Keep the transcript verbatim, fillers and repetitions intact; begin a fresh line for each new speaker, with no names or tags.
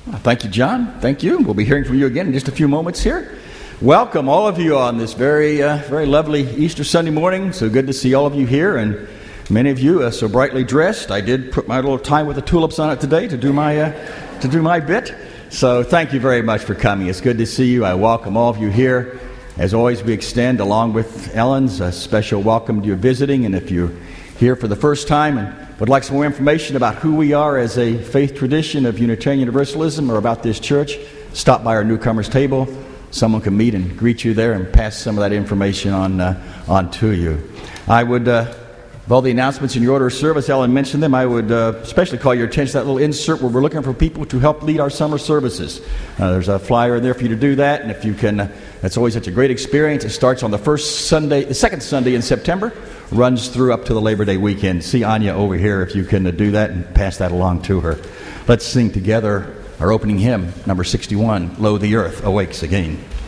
Thank you, John. Thank you. We'll be hearing from you again in just a few moments here. Welcome, all of you, on this very, uh, very lovely Easter Sunday morning. So good to see all of you here, and many of you uh, so brightly dressed. I did put my little tie with the tulips on it today to do my uh, to do my bit. So thank you very much for coming. It's good to see you. I welcome all of you here. As always, we extend, along with Ellen's, a special welcome to you visiting. And if you're here for the first time and would like some more information about who we are as a faith tradition of Unitarian Universalism or about this church, stop by our newcomers table. Someone can meet and greet you there and pass some of that information on uh, on to you. I would, uh, with all the announcements in your order of service, Ellen mentioned them, I would uh, especially call your attention to that little insert where we're looking for people to help lead our summer services. Uh, there's a flyer in there for you to do that, and if you can, uh, that's always such a great experience. It starts on the first Sunday, the second Sunday in September, runs through up to the Labor Day weekend. See Anya over here if you can uh, do that and pass that along to her. Let's sing together our opening hymn, number sixty-one, Lo, the Earth Awakes Again.